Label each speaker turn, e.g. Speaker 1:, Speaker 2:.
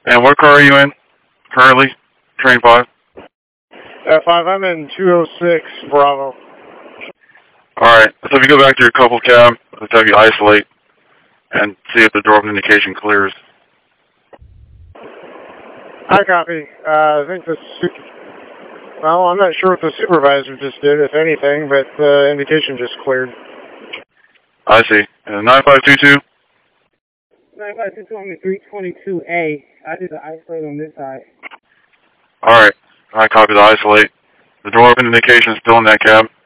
Speaker 1: And what car are you in currently? Train 5?
Speaker 2: 5, I'm in 206 Bravo.
Speaker 1: Alright, so if you go back to your couple cab, let's have you isolate and see if the door open indication clears.
Speaker 2: I copy. I think well, I'm not sure what the supervisor just did, if anything, but the indication just cleared.
Speaker 1: I see. 9522?
Speaker 2: 9522 on the 322A. I did the isolate on this side.
Speaker 1: Alright, I copy the isolate. The door open indication is still in that cab.